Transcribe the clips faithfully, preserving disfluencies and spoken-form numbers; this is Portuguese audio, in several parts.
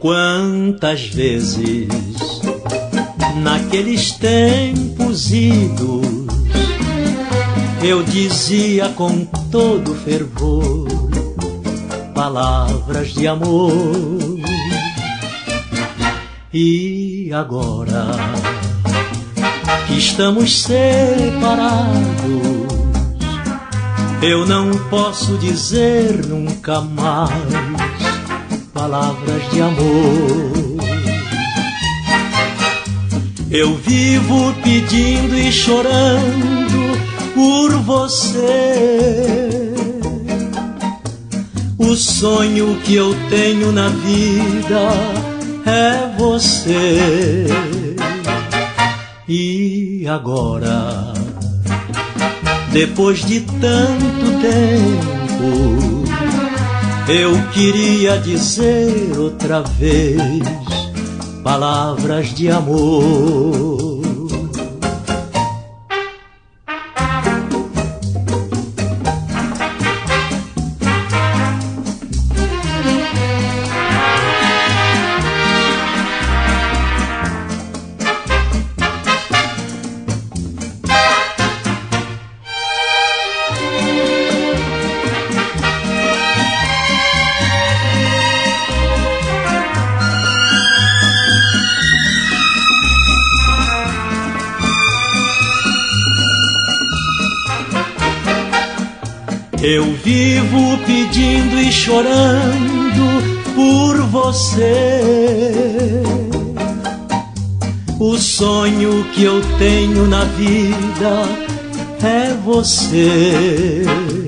Quantas vezes naqueles tempos idos eu dizia com todo fervor palavras de amor. E agora que estamos separados, eu não posso dizer nunca mais palavras de amor. Eu vivo pedindo e chorando por você. O sonho que eu tenho na vida é você. E agora, depois de tanto tempo, eu queria dizer outra vez palavras de amor. Eu vivo pedindo e chorando por você. O sonho que eu tenho na vida é você.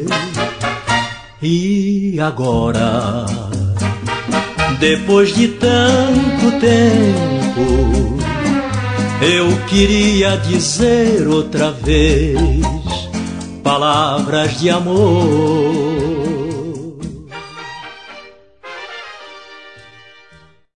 E agora, depois de tanto tempo, eu queria dizer outra vez palavras de amor.